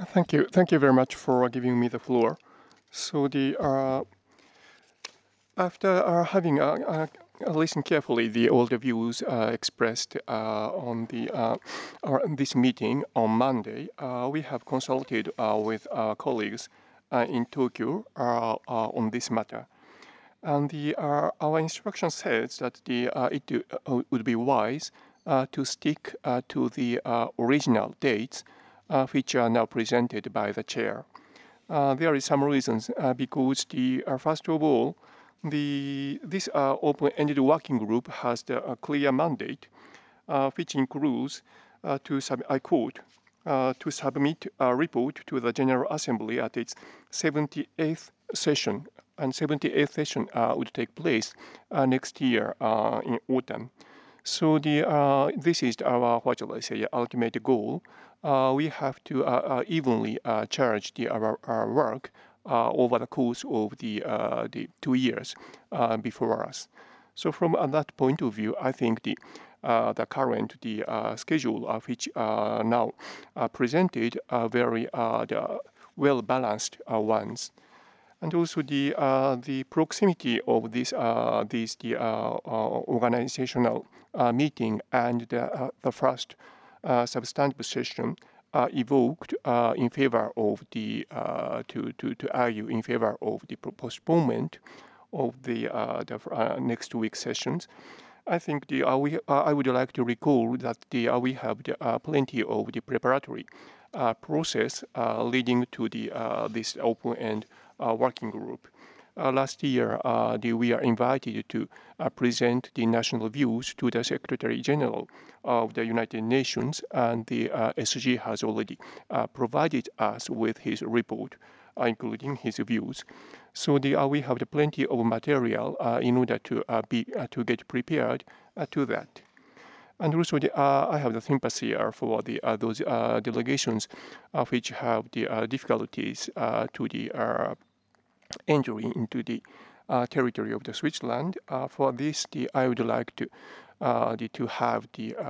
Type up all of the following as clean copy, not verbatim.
Thank you very much for giving me the floor. So the after having listened carefully all the views expressed on this meeting on Monday, we have consulted with our colleagues in Tokyo on this matter. And our instruction says that it would be wise to stick to the original dates which are now presented by the chair. There is some reasons because first of all, this open-ended working group has the clear mandate, which includes I quote, to submit a report to the General Assembly at its 78th session, and 78th session would take place next year in autumn. So this is our, what shall I say, ultimate goal. We have to evenly charge our work over the course of the 2 years before us. So from that point of view, I think the current schedule which now presented are very well balanced ones. And also the proximity of these organizational meeting and the first substantive session evoked in favor of to argue in favor of the postponement of the next week sessions. I think I would like to recall that we have plenty of the preparatory process leading to this open-end working group. Last year, we are invited to present the national views to the Secretary General of the United Nations, and the SG has already provided us with his report, including his views. So we have plenty of material in order to get prepared to that. And also, I have the sympathy for those delegations which have the difficulties to the entry into the territory of the Switzerland. For this, I would like to have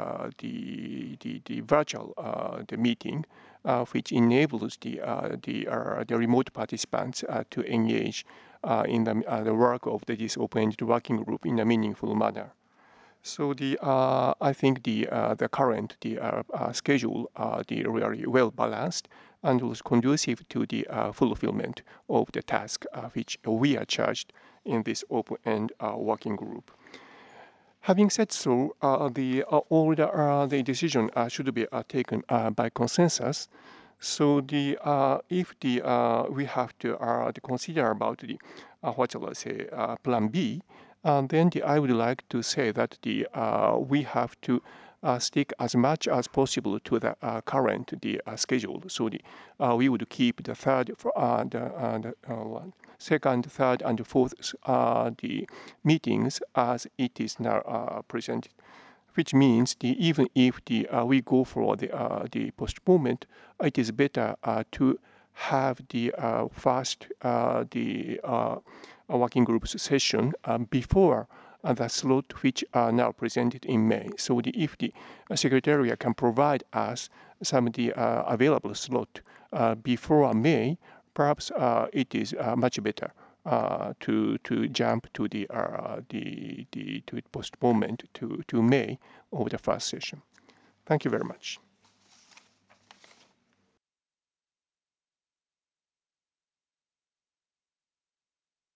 the virtual the meeting, which enables the remote participants to engage in the work of this open-ended working group in a meaningful manner. So I think the current schedule the really well balanced and was conducive to the fulfillment of the task which we are charged in this open-end working group. Having said so, all the decision should be taken by consensus. So if we have to consider about the what shall I say plan B, then I would like to say that we have to stick as much as possible to the current schedule. So we would keep the second, third, and fourth the meetings as it is now presented, which means even if we go for the postponement, it is better to have the first working groups session before the slot which are now presented in May. So if the Secretariat can provide us some of the available slot before May, perhaps it is much better to jump to the postponement to May of the first session. Thank you very much.